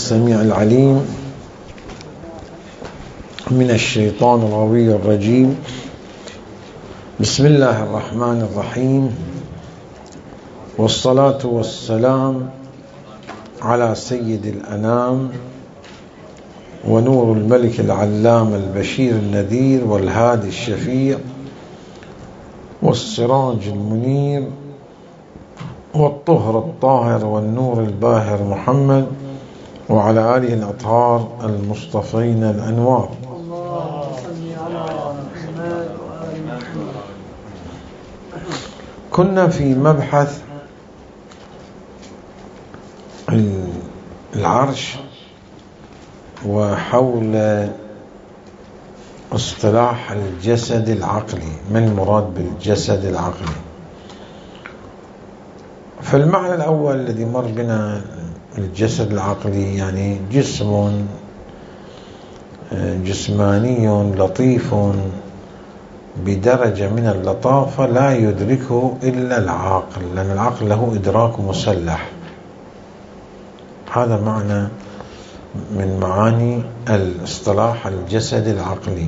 السميع العليم من الشيطان الغوي الرجيم. بسم الله الرحمن الرحيم، والصلاة والسلام على سيد الأنام ونور الملك العلام البشير النذير والهادي الشفيع والسراج المنير والطهر الطاهر والنور الباهر محمد وعلى آله الأطهار المصطفين الأنوار. كنا في مبحث العرش وحول اصطلاح الجسد العقلي. ما المراد بالجسد العقلي؟ فالمعنى الأول الذي مر بنا الجسد العقلي يعني جسم جسماني لطيف بدرجة من اللطافة لا يدركه إلا العاقل، لأن العقل له إدراك مسلح. هذا معنى من معاني الاصطلاح الجسد العقلي.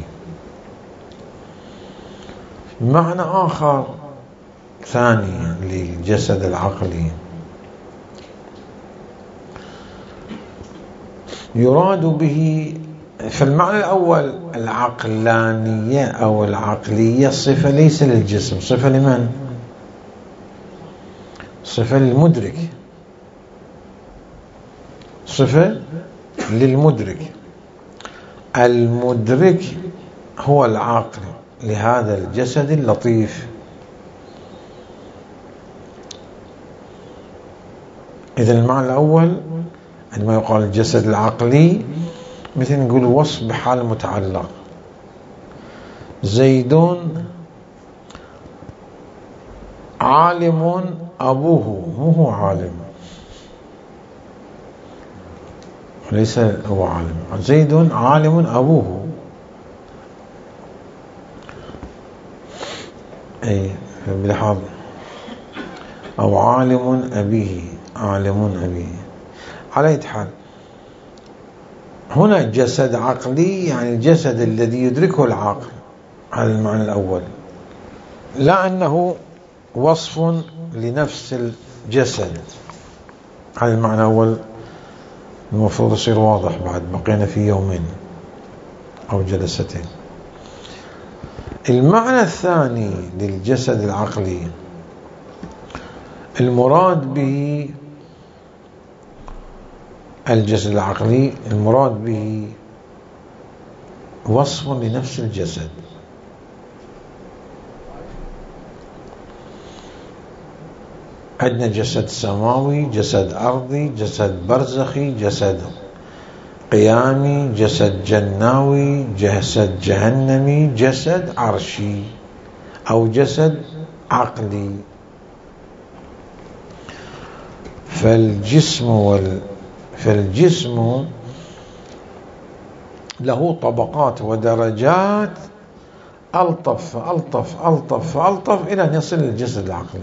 معنى آخر ثاني للجسد العقلي يراد به في المعنى الأول العقلانية أو العقلية صفة ليس للجسم، صفة لمن؟ صفة للمدرك، صفة للمدرك. المدرك هو العاقل لهذا الجسد اللطيف. إذن المعنى الأول عندما يقال الجسد العقلي مثل نقول وصف بحال متعلق. زيد عالم أبوه، مو هو عالم، ليس هو عالم. زيد عالم أبوه، أي بلحاظ، أو عالم أبيه، عالم أبيه. على أي حال هنا جسد عقلي يعني الجسد الذي يدركه العقل، على المعنى الأول، لا أنه وصف لنفس الجسد. على المعنى الأول المفروض يصير واضح، بعد بقينا في يومين أو جلستين. المعنى الثاني للجسد العقلي المراد به الجسد العقلي المراد به وصف لنفس الجسد. عندنا جسد سماوي، جسد أرضي، جسد برزخي، جسد قيامي، جسد جناوي، جسد جهنمي، جسد عرشي أو جسد عقلي. فالجسم له طبقات ودرجات، ألطف فألطف ألطف فألطف إلى أن يصل للجسد العقلي.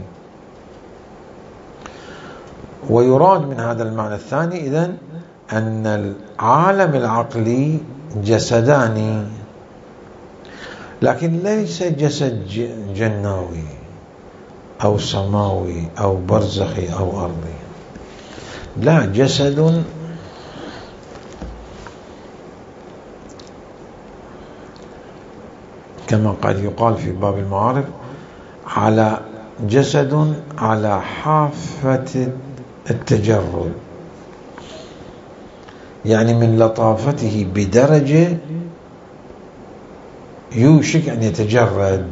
ويراد من هذا المعنى الثاني إذن أن العالم العقلي جسداني، لكن ليس جسد جناوي أو سماوي أو برزخي أو أرضي، لا، جسد كما قد يقال في باب المعارف على جسد على حافة التجرد، يعني من لطافته بدرجة يوشك أن يتجرد،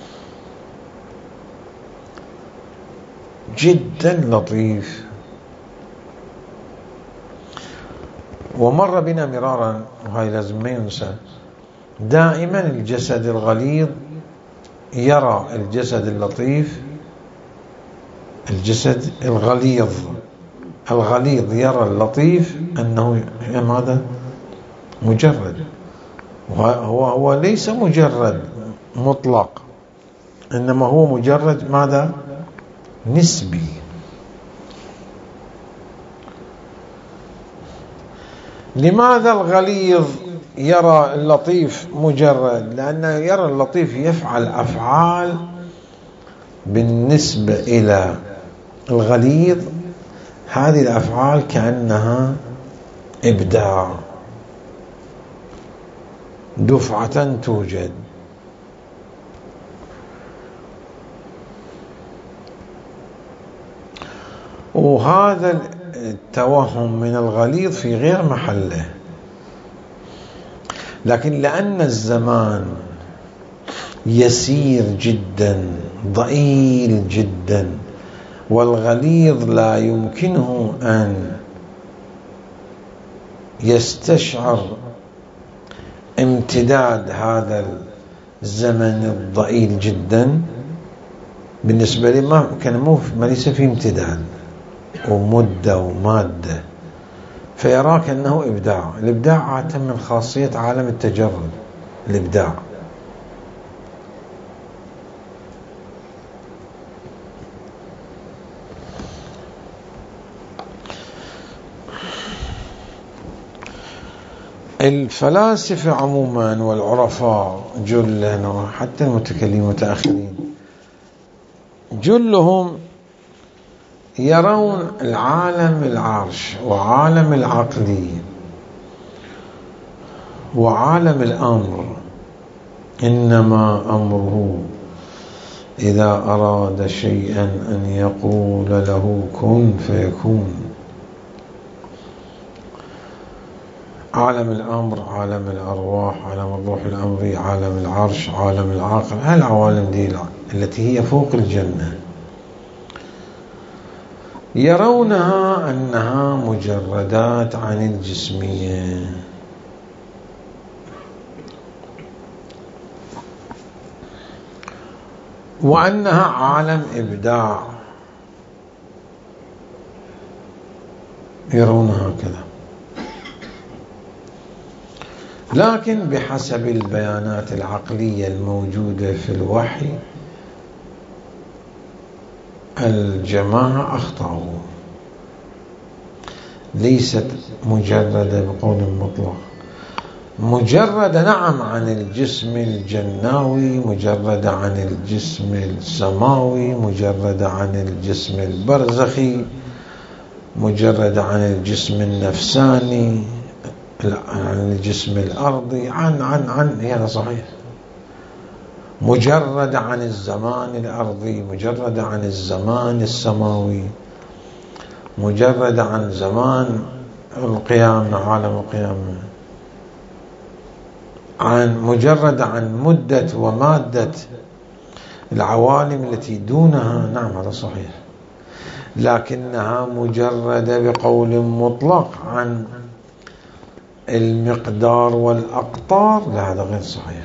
جدا لطيف. ومر بنا مرارا، وهي لازم ما ينسى، دائما الجسد الغليظ يرى الجسد اللطيف، الجسد الغليظ يرى اللطيف أنه ماذا؟ مجرد. هو ليس مجرد مطلق، إنما هو مجرد ماذا؟ نسبي. لماذا الغليظ يرى اللطيف مجرد؟ لأنه يرى اللطيف يفعل أفعال بالنسبة إلى الغليظ هذه الأفعال كأنها إبداع، دفعة توجد. وهذا التوهم من الغليظ في غير محله، لكن لأن الزمان يسير جدا ضئيل جدا والغليظ لا يمكنه أن يستشعر امتداد هذا الزمن الضئيل جدا، بالنسبة لي ما ليس فيه امتداد ومدة ومادة، فيراك أنه إبداع. الإبداع عادة من خاصية عالم التجرد، الإبداع. الفلاسفة عموما والعرفاء جلهم وحتى المتكلمين المتأخرين جلهم يرون العالم العرش وعالم العقلي وعالم الأمر إنما أمره إذا أراد شيئا أن يقول له كن فيكون. عالم الأمر، عالم الأرواح، عالم الروح الأمري، عالم العرش، عالم العقل، هالعوالم دي التي هي فوق الجنة يرونها أنها مجردات عن الجسمية، وأنها عالم إبداع، يرونها كذا. لكن بحسب البيانات العقلية الموجودة في الوحي الجماعة أخطأوا، ليست مجردة بقول مطلق، مجردة نعم عن الجسم الجناوي، مجردة عن الجسم السماوي، مجردة عن الجسم البرزخي، مجردة عن الجسم النفساني، عن الجسم الأرضي، عن هذا صحيح. مجردة عن الزمان الأرضي، مجردة عن الزمان السماوي، مجردة عن زمان القيامة، عالم القيامة، مجردة عن مدة ومادة العوالم التي دونها، نعم هذا صحيح. لكنها مجردة بقول مطلق عن المقدار والأقطار، لا هذا غير صحيح.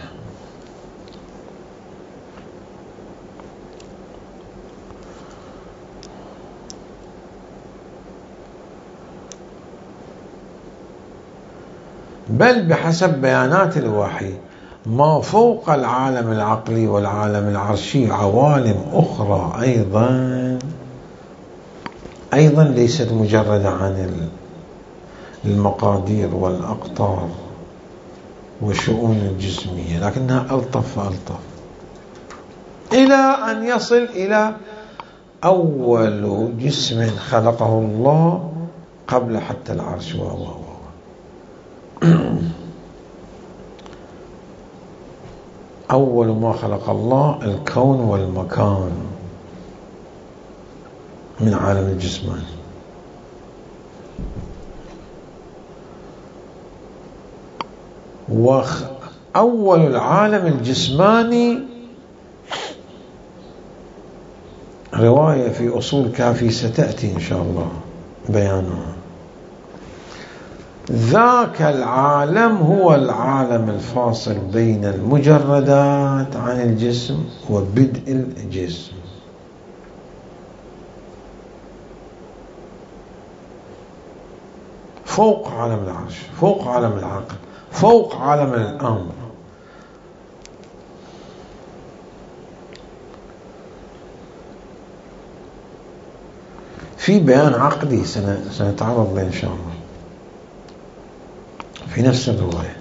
بل بحسب بيانات الوحي ما فوق العالم العقلي والعالم العرشي عوالم أخرى أيضا ليست مجردة عن المقادير والأقطار والشؤون الجسمية، لكنها ألطف فألطف، إلى أن يصل إلى أول جسم خلقه الله قبل حتى العرش أول ما خلق الله الكون والمكان من عالم الجسماني. وأول العالم الجسماني رواية في أصول كافي ستأتي إن شاء الله بيانها. ذاك العالم هو العالم الفاصل بين المجردات عن الجسم وبدء الجسم، فوق عالم العرش، فوق عالم العقل، فوق عالم الأمر. في بيان عقدي سنتعرض له إن شاء الله. في نفس الرواية.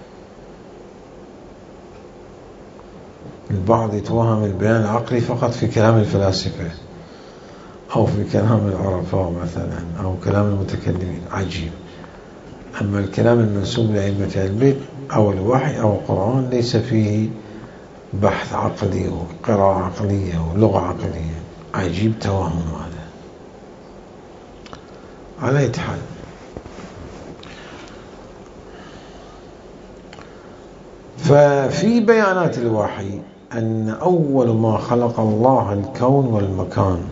البعض يتوهم البيان العقلي فقط في كلام الفلاسفة أو في كلام العرفاء مثلا أو كلام المتكلمين، عجيب. أما الكلام المنسوب لأئمة البيت أو الوحي أو القرآن ليس فيه بحث عقلي وقراءة عقلية ولغة عقلية. عجيب توهم هذا. على أي حال، ففي بيانات الوحي أن أول ما خلق الله الكون والمكان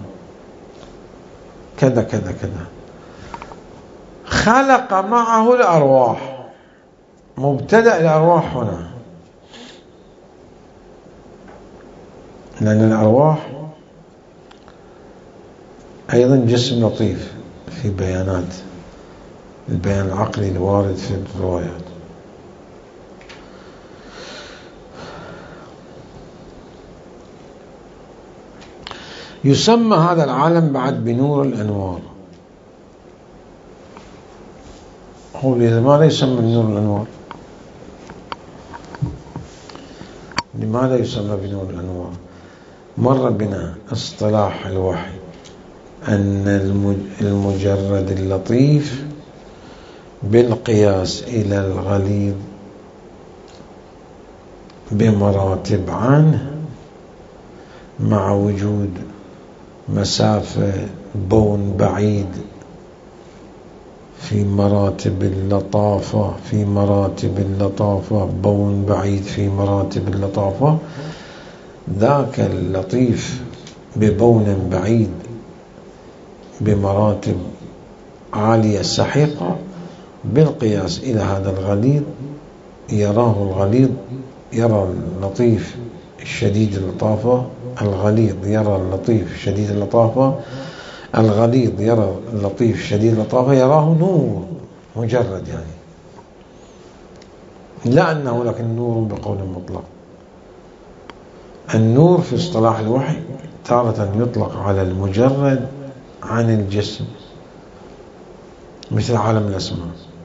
كذا كذا كذا، خلق معه الأرواح. مبتدأ الأرواح هنا، لأن الأرواح أيضا جسم لطيف في بيانات البيان العقلي الوارد في الروايات. يسمى هذا العالم بعد بنور الأنوار. هو لماذا يسمى بنور الأنوار؟ لماذا يسمى بنور الأنوار؟ مر بنا اصطلاح الوحي أن المجرد اللطيف بالقياس إلى الغليظ بمراتب عنه، مع وجود مسافة بون بعيد في مراتب اللطافة، في مراتب اللطافة بون بعيد في مراتب اللطافة، ذاك اللطيف ببون بعيد بمراتب عالية سحيقة بالقياس إلى هذا الغليظ، يراه الغليظ يرى اللطيف الشديد اللطافة، الغليظ يرى اللطيف شديد اللطافة، الغليظ يرى اللطيف شديد اللطافة، يراه نور مجرد يعني، لا أنه لكن نور بقول مطلق. النور في اصطلاح الوحي تارة يطلق على المجرد عن الجسم مثل عالم الأسماء،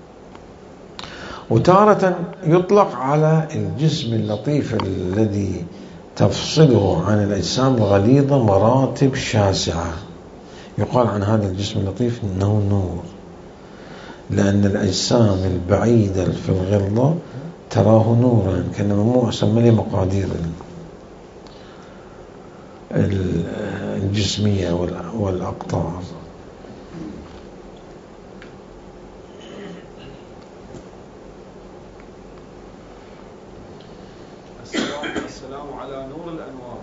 وتارة يطلق على الجسم اللطيف الذي تفصله عن الأجسام الغليظة مراتب شاسعة، يقال عن هذا الجسم اللطيف أنه نور، لأن الأجسام البعيدة في الغلظة تراه نورا، كأنما مو أسمى مقادير الجسمية والأقطار. السلام على نور الأنوار.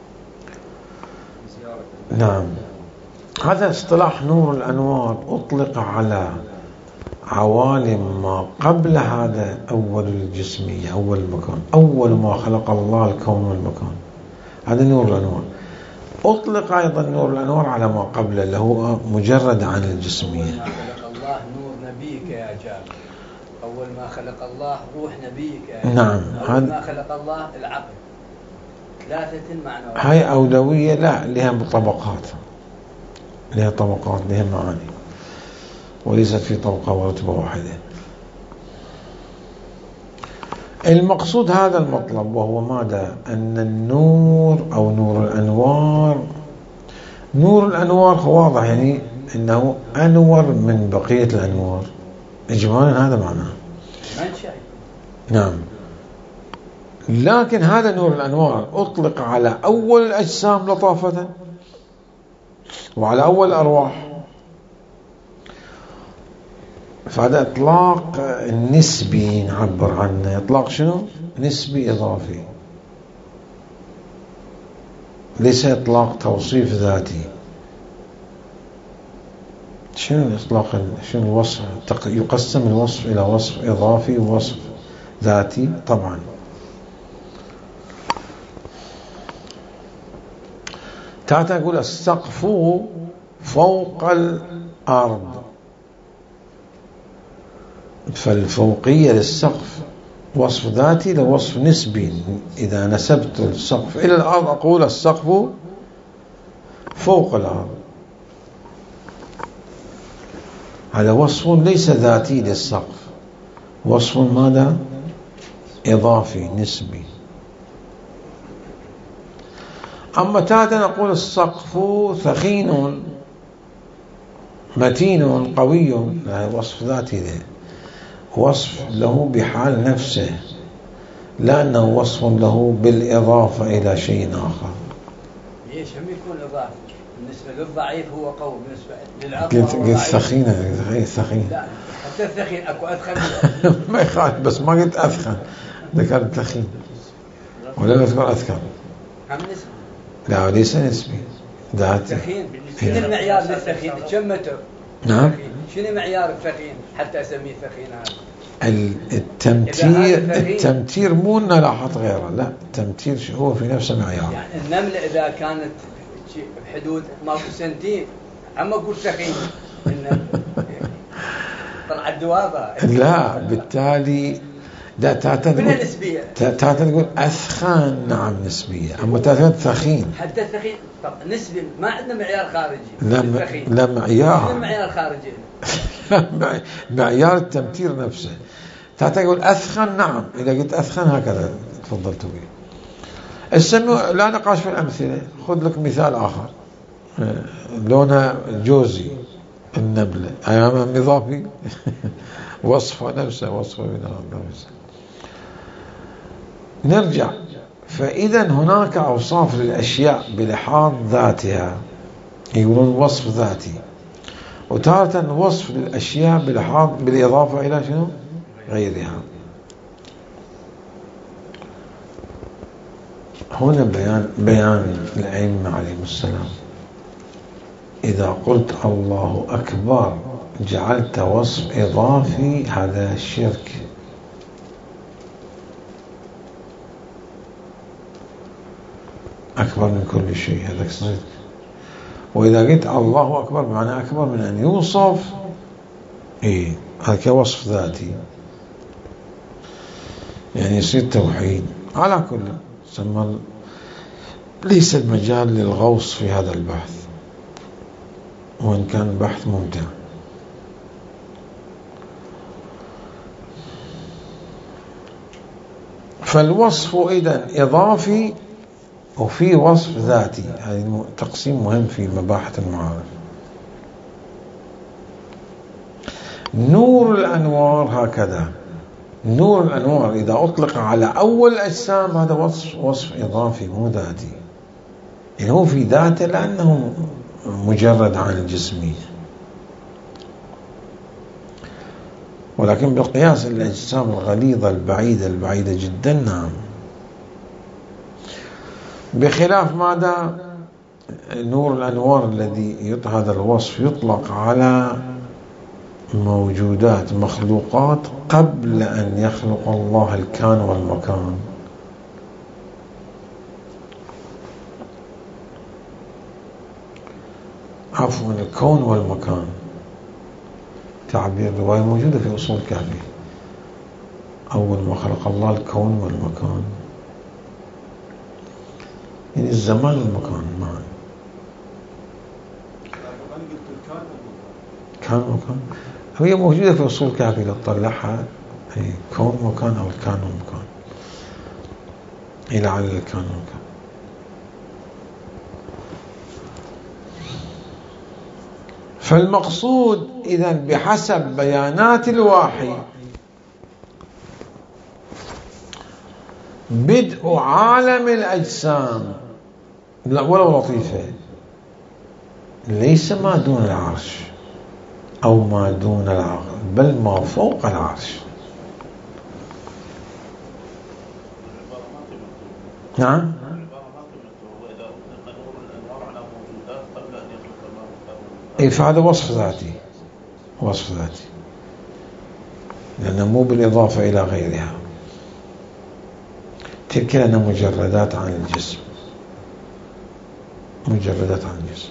نعم، هذا اصطلاح نور الأنوار أطلق على عوالم ما قبل هذا أول الجسمية، أول المكان، أول ما خلق الله الكون والمكان، هذا نور الأنوار. أطلق أيضا نور الأنوار على ما قبله اللي هو مجرد عن الجسمية. أول ما خلق الله نور نبيك يا جابر، أول ما خلق الله روح نبيك يا جابر. نعم، أول ما خلق الله العقل. ثلاثة معنى. هاي أولوية، لا لها طبقات، لها طبقات، لها معاني، وليست في طبقة ورتبة واحدة. المقصود هذا المطلب، وهو ماذا؟ أن النور أو نور الأنوار، نور الأنوار واضح يعني أنه أنور من بقية الأنوار إجمالا، هذا معناه. نعم، لكن هذا نور الأنوار أطلق على أول الأجسام لطافة وعلى أول الأرواح، فهذا إطلاق نسبي نعبر عنه. إطلاق شنو؟ نسبي إضافي، ليس إطلاق توصيف ذاتي. شنو الإطلاق؟ شنو الوصف؟ يقسم الوصف إلى وصف إضافي ووصف ذاتي طبعا. تعال نقول السقف فوق الأرض، فالفوقية للسقف وصف ذاتي لوصف نسبي. إذا نسبت السقف إلى الأرض أقول السقف فوق الأرض، هذا وصف ليس ذاتي للسقف، وصف ماذا؟ إضافي نسبي. أما تارة نقول السقف ثخين متين قوي، هذا وصف ذاتي، ده وصف له بحال نفسه، لأنه وصف له بالإضافة إلى شيء آخر. ليش هم يكون إضافي؟ بالنسبة للضعيف هو قوي، بالنسبة للأقوى قلت ثخينة، غير ثخين. لا حتى الثخين أكو أثخن. ما يخالف، بس ما قلت أثخن، ذكرت ثخين ولا أذكر أثخن. هم نسبي. لا ليس نسبي، ذاتي. الثخين شنو المعيار للثخين؟ كم متر؟ نعم. شنو معيار الثخين حتى أسميه ثخين هذا؟ التمتير مو نلاحظ غيره، لا التمتير هو في نفسه معيار. يعني النملة إذا كانت بحدود ماكو سنتين عم أقول ثخين طلع الدوابة. لا بالتالي لا منها نسبية. تقول أثخن، نعم نسبية، أما تقول ثخين. حتى الثخين طب نسبي، ما عندنا معيار خارجي. لا معيار. شنو المعيار الخارجي؟ معيار التمتير نفسه. تقول أثخن، نعم إذا قلت أثخن هكذا تفضلت به. السمو لا نقاش في الأمثلة. خذ لك مثال آخر، لونه جوزي النبلة، أيام إضافي وصفه نفسه، وصفه نفسه. نرجع، فإذا هناك أوصاف للأشياء بلحاظ ذاتها، يقولون وصف ذاتي، وتارة وصف للأشياء بلحاظ بالإضافة إلى شنو؟ غيرها. هنا بيان الأئمة عليهم السلام. إذا قلت الله أكبر جعلت وصف إضافي، هذا الشرك. أكبر من كل شيء، هذا صدق. وإذا قلت الله أكبر بمعنى أكبر من أن يوصف، هذا كوصف ذاتي، يعني يصير توحيد. على كل سمى، ليس المجال للغوص في هذا البحث، وإن كان بحث ممتع. فالوصف إذن إضافي وفي وصف ذاتي، هذا تقسيم مهم في مباحث المعارف. نور الأنوار هكذا، نور الأنوار إذا أطلق على أول الأجسام هذا وصف إضافي مو ذاتي، يعني هو في ذاته لأنه مجرد عن الجسمية، ولكن بالقياس الأجسام الغليظة البعيدة جدا نعم. بخلاف ماذا؟ نور الأنوار الذي هذا الوصف يطلق على موجودات مخلوقات قبل أن يخلق الله الكون والمكان. عفوا، الكون والمكان تعبير رواية موجودة في أصول الكهف. أول ما خلق الله الكون والمكان، يعني الزمان والمكان معا. كان ومكان هي موجودة في أصول الكهف، إذا تطلعها كون ومكان أو الكان ومكان، إلى على الكان ومكان. فالمقصود إذن بحسب بيانات الوحي بدء عالم الأجسام، ولو لطيفة، ليس ما دون العرش أو ما دون العقل، بل ما فوق العرش. نعم. فهذا وصف ذاتي، وصف ذاتي، لأنه مو بالإضافة إلى غيرها، تلك لأنها مجردات عن الجسم، مجردات عن الجسم.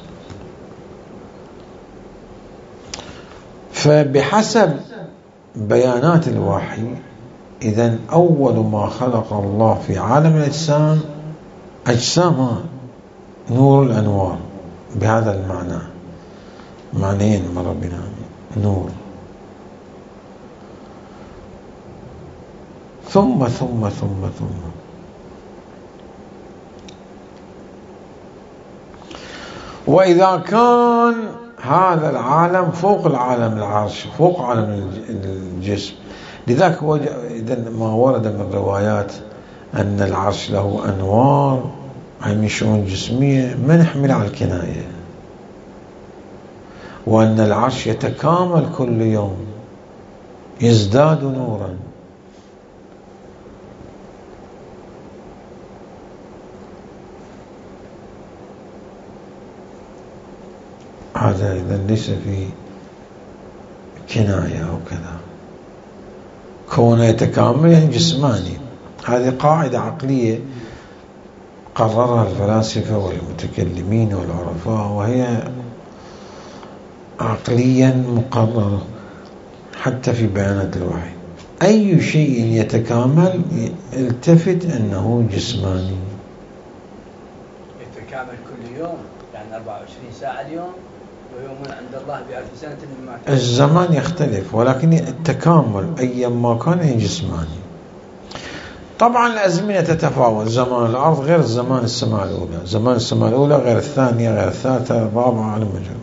فبحسب بيانات الوحي إذن أول ما خلق الله في عالم الأجسام أجسام نور الأنوار، بهذا المعنى، معنيين مر بنا، نور ثم وإذا كان هذا العالم فوق العالم العرش، فوق عالم الجسم، لذلك إذا ما ورد من روايات أن العرش له أنوار أي من شؤون جسمية ما نحمل على الكناية، وأن العرش يتكامل كل يوم يزداد نورا. هذا إذا ليس في كناية أو كذا، كونه يتكامل جسماني. هذه قاعدة عقلية قررها الفلاسفة والمتكلمين والعرفاء، وهي عقليا مقررة حتى في بيانات الوحي. أي شيء يتكامل التفت أنه جسماني. يتكامل كل يوم، يعني 24 ساعة اليوم، ويوم عند الله ب1000 سنة مما كان. الزمان يختلف، ولكن التكامل أيا ما كان جسماني. طبعا الأزمنة تتفاوت، زمان الأرض غير زمان السماء الأولى، زمان السماء الأولى غير الثانية غير الثالثة الرابعة على مجال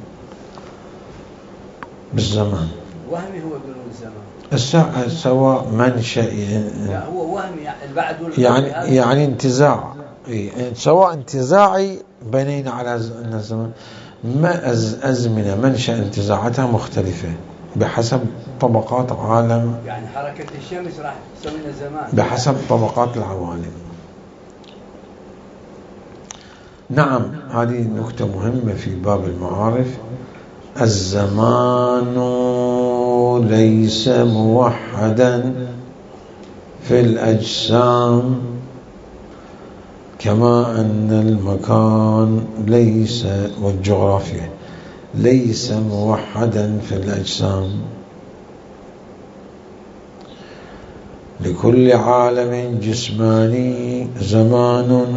بالزمان. وهمي هو يقولون الزمان سواء منشأ لا هو وهمي يعني انتزاع، سواء انتزاعي بنينا على أن الزمان ما أزمنة منشأ انتزاعاتها مختلفة بحسب طبقات عالم، يعني حركة الشمس راح تسوي لنا زمان بحسب طبقات العوالم. نعم، هذه نقطة مهمة في باب المعارف. الزمان ليس موحدا في الأجسام كما أن المكان ليس، والجغرافيا ليس موحدا في الأجسام. لكل عالم جسماني زمان،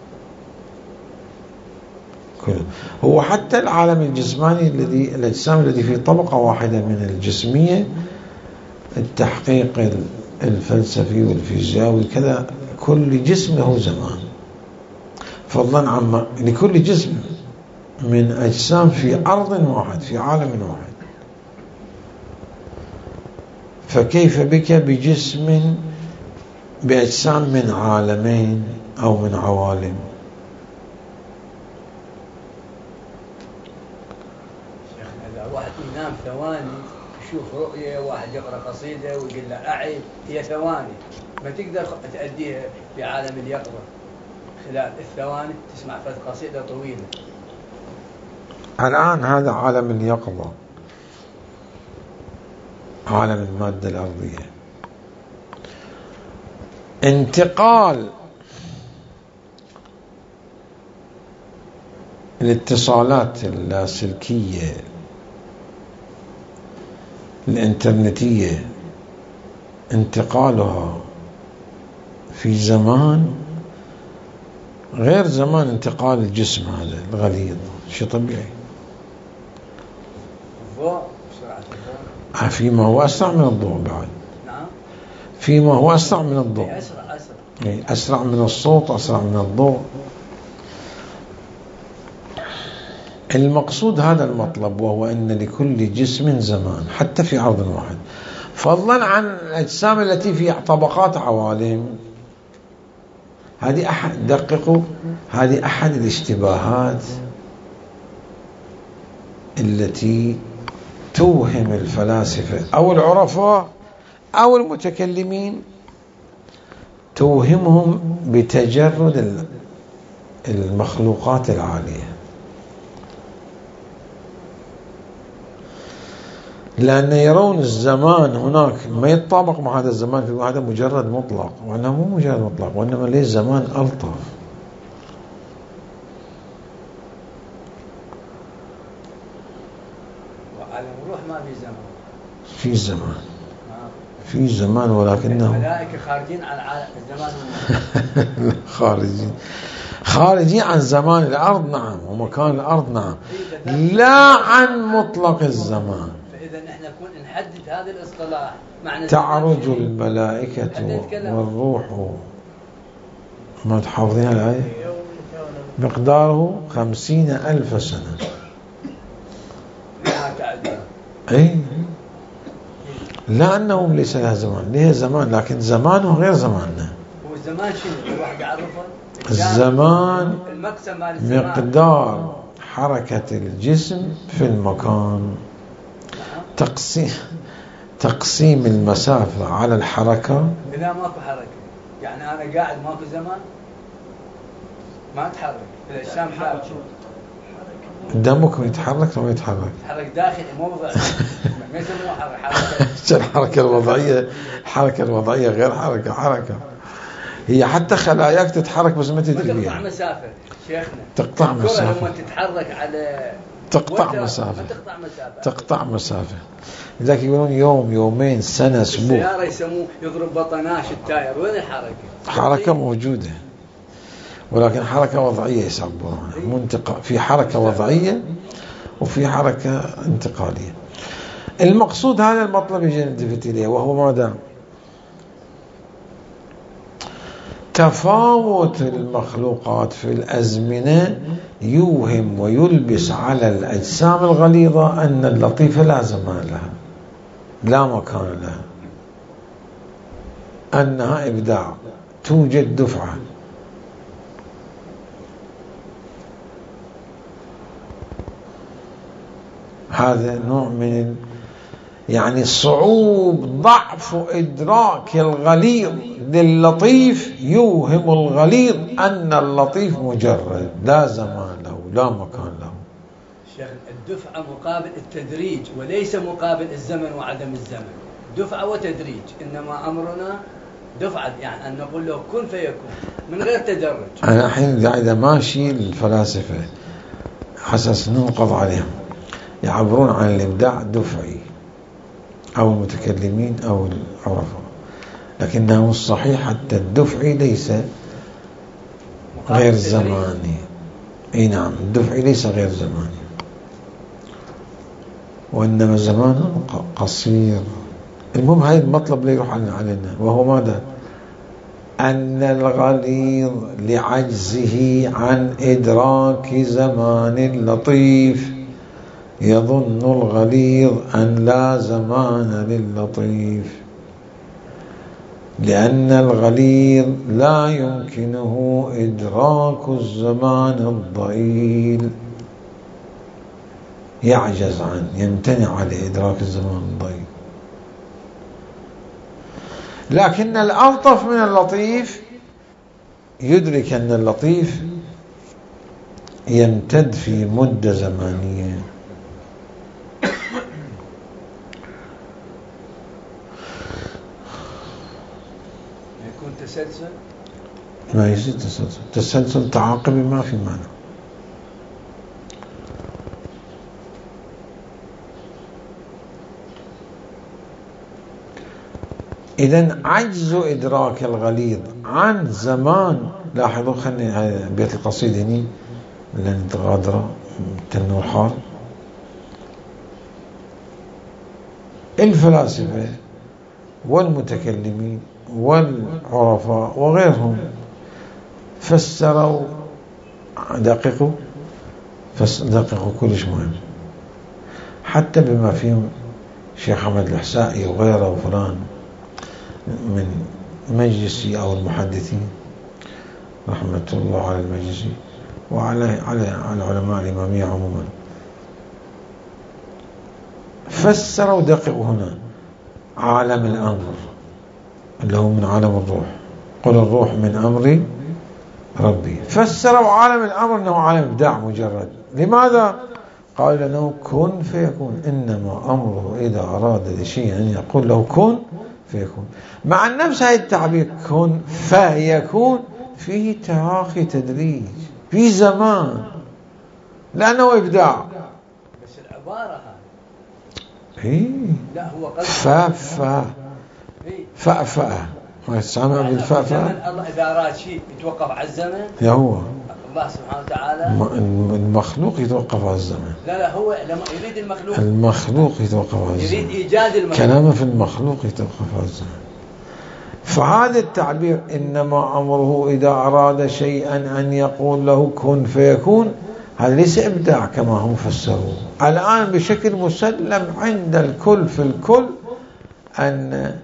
هو حتى العالم الجسماني الذي الأجسام الذي في طبقة واحدة من الجسمية، التحقيق الفلسفي والفيزيائي كذا، كل جسم له زمان، فضلا عما لكل جسم من أجسام في أرض واحد في عالم واحد. فكيف بك بجسم بأجسام من عالمين أو من عوالم؟ شيخنا واحد ينام ثواني يشوف رؤية، واحد يقرأ قصيدة ويقول له أعيد، هي ثواني ما تقدر تأديها في عالم اليقظة. خلال الثواني تسمع فت قصيدة طويلة. الآن هذا عالم اليقظة، عالم المادة الأرضية. انتقال الاتصالات اللاسلكية الإنترنتية، انتقالها في زمان غير زمان انتقال الجسم هذا الغليظ، شيء طبيعي. الضوء بسرعة الضوء، فيما هو أسرع من الضوء بعد. نعم، فيما هو أسرع من الضوء، أسرع من الصوت، أسرع من الضوء. المقصود هذا المطلب، وهو أن لكل جسم زمان حتى في عرض واحد، فضلا عن الأجسام التي في طبقات عوالم. هذه أحد، دققوا، هذه أحد الاشتباهات التي توهم الفلاسفة أو العرفاء أو المتكلمين، توهمهم بتجرد المخلوقات العالية، لأن يرون الزمان هناك ما يتطابق مع هذا الزمان، في هذا مجرد مطلق، وأنه مو مجرد مطلق، وإنما ليه زمان ألطف. وعالم الروح ما في زمان، في زمان، في زمان، ولكنه الملائكة خارجين عن الزمان خارجين عن زمان الأرض، نعم، ومكان الأرض، نعم، لا عن مطلق الزمان. فإذا نحن نحدد هذا الاصطلاح معنى تعرج الملائكة والروح، ما تحافظين الآية؟ مقداره 50,000 سنة. أي لا أنه ليس لها زمان، لها زمان لكن زمانه غير زماننا. هو الزمان شنو الواحد يعرفه؟ الزمان المقسم مال الزمان مقدار حركة الجسم في المكان. تقسيم المسافة على الحركة. إذا ماكو حركة يعني أنا قاعد ماكو زمان ما أتحرك، الأجسام ثابتة. دمك يتحرك ولا يتحرك؟ يتحرك داخلي مو وضعي. ما يسموه حركة. الحركة الوضعية، الحركة الوضعية غير حركة. هي حتى خلاياك تتحرك بس ما تدري بيها. تقطع مسافة شيخنا. تقطع مسافة. لما تتحرك على تقطع مسافة. تقطع مسافة. لذلك يقولون يوم، يومين، سنة، أسبوع. السيارة يسموه يضرب بطناش التاير، وين الحركة؟ حركة موجودة ولكن حركة وضعية يسمونها. في حركة وضعية وفي حركة انتقالية. المقصود هذا المطلب يجي نلتفت إليه، وهو ماذا؟ تفاوت المخلوقات في الأزمنة يوهم ويلبس على الأجسام الغليظة أن اللطيفة لا زمان لها، لا مكان لها، أنها إبداع، توجد دفعة. هذا نوع من يعني صعوب ضعف إدراك الغليظ للطيف، يوهم الغليظ أن اللطيف مجرد، لا زمان له لا مكان له. شيخ الدفعة مقابل التدريج وليس مقابل الزمن وعدم الزمن. دفعة وتدريج، إنما أمرنا دفعة، يعني أن نقول له كن فيكون من غير تدرج. أنا الحين قاعد ماشي الفلاسفة حسس ننقض عليهم، يعبرون عن الإبداع الدفعي أو المتكلمين أو العرفاء، لكنه الصحيح حتى الدفعي ليس غير زماني. اي نعم، الدفعي ليس غير زماني، وإنما زمانه قصير. المهم هاي المطلب لا يروح علينا، وهو ماذا؟ أن الغليظ لعجزه عن إدراك زمان اللطيف يظن الغليظ أن لا زمان للطيف، لأن الغليظ لا يمكنه إدراك الزمان الضئيل، يعجز عنه، يمتنع عن إدراك الزمان الضئيل. لكن الألطف من اللطيف يدرك أن اللطيف يمتد في مدة زمانية. يكون تسلسل؟ ما يصير تسلسل، تسلسل تعاقبي ما في معنى. إذن عجز إدراك الغليظ عن زمان. لاحظوا، خلني هذا بيت القصيد هني لن تغادر تنور حار. الفلاسفة والمتكلمين والعرفاء وغيرهم فسروا، دققوا كلش مهم، حتى بما فيهم شيخ حمد الحسائي وغيره وفلان من مجلسي أو المحدثين رحمة الله على المجلسي وعلى علماء الإمامية عموما، فسروا دققوا هنا عالم الأمر اللي هو من عالم الروح، قل الروح من أمر ربي. فسروا عالم الأمر أنه عالم إبداع مجرد. لماذا؟ قال لأنه كن فيكون، إنما أمره إذا أراد لشيء أن يقول له كن فيكون. مع نفس هذا التعبير كن فيكون فيه تراخي تدريج في زمان، لأنه إبداع. بس العبارة هذه لا هو قصد فأفأ ما يتسامع بالفأفأ. الله إذا أراد شيء يتوقف على الزمن. يا هو الله سبحانه وتعالى المخلوق يتوقف على الزمن. لا هو لما يريد المخلوق يتوقف على الزمن، يريد إيجاد المخلوق، كلامه في المخلوق يتوقف على الزمن. فهذا التعبير إنما أمره إذا أراد شيئا أن يقول له كن فيكون، هذا ليس إبداع كما هم فسروه. الآن بشكل مسلم عند الكل في الكل أن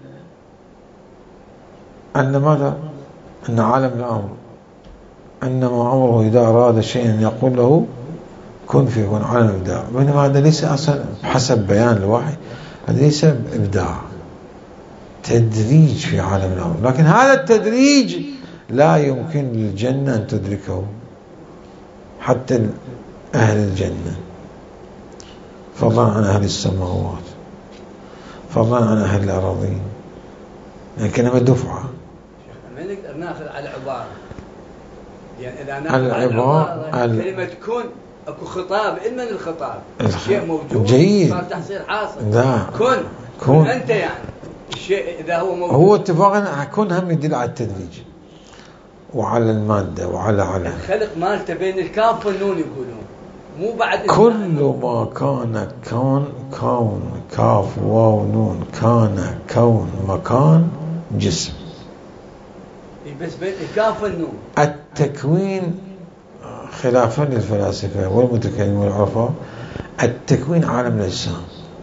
ماذا؟ أن عالم الأمر إنما أمره إذا أراد شيئا يقول له كن فيكون، عالم الإبداع. بينما هذا ليس أصلا حسب بيان الوحي، هذا ليس إبداع، تدريج في عالم الأمر. لكن هذا التدريج لا يمكن للجنة أن تدركه، حتى أهل الجنة، فضلا عن أهل السماوات، فضلا عن أهل الأراضين، لكنها دفعة. ما نقدر ناخذ على عبارة، يعني إذا ناخذ على عبارة كلمة كن أكو خطاب، إما الخطاب شيء موجود جيد صار تحصيل حاصل. لا كن أنت، يعني الشيء إذا هو موجود، هو اتفاقا كن هم يدل على التدريج وعلى المادة وعلى الخلق مالته بين الكاف والنون يقولون، مو بعد كل ما كان كون كاف واو نون، كان كون مكان جسم. بس بين الكاف والنون التكوين خلافا للفلاسفة والمتكلمين والعرفاء، التكوين عالم الأجسام،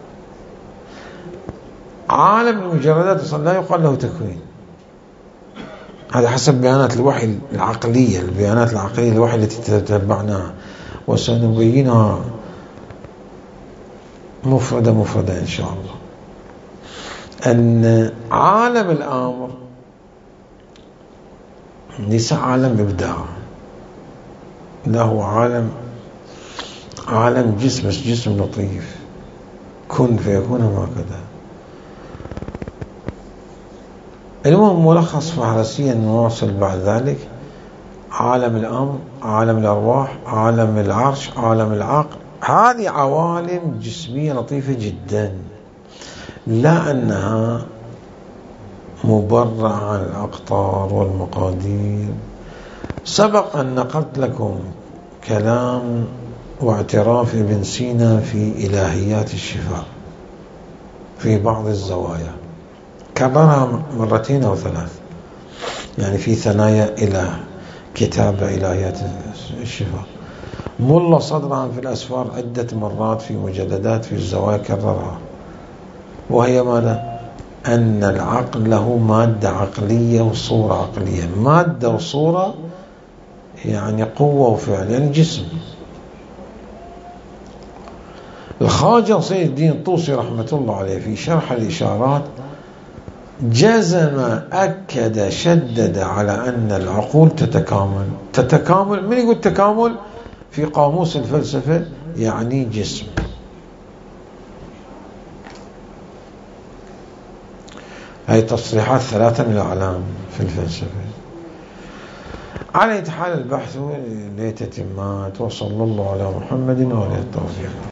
عالم المجردات أصلا لا يقال له تكوين. هذا حسب بيانات الوحي العقلية، البيانات العقلية الوحي التي تتبعناها وسنبينها مفردة إن شاء الله. أن عالم الأمر ليس عالم إبداع، لا هو عالم جسم، بس جسم لطيف، كن فيكون هكذا. المهم ملخص فهرسيا نواصل بعد ذلك: عالم الأمر، عالم الأرواح، عالم العرش، عالم العقل، هذه عوالم جسمية لطيفة جدا، لا أنها مبرعة عن الأقطار والمقادير. سبق أن نقلت لكم كلام واعتراف ابن سينا في إلهيات الشفاء في بعض الزوايا، كررها مرتين أو ثلاث، يعني في ثنايا إله كتاب إلهيات الشفاء. ملا صدرها في الأسفار عدة مرات في مجلدات في الزوايا كررها، وهي ماذا؟ أن العقل له مادة عقلية وصورة عقلية. مادة وصورة يعني قوة وفعل، يعني جسم. الخواجة سيد الدين الطوسي رحمة الله عليه في شرح الإشارات جزم، أكد، شدد على أن العقول تتكامل. من يقول تكامل في قاموس الفلسفة؟ يعني جسم. هذه تصريحات ثلاثة من الأعلام في الفلسفة. على حال البحث ليتتمات، وصلى الله على محمد وعلى التوفيق.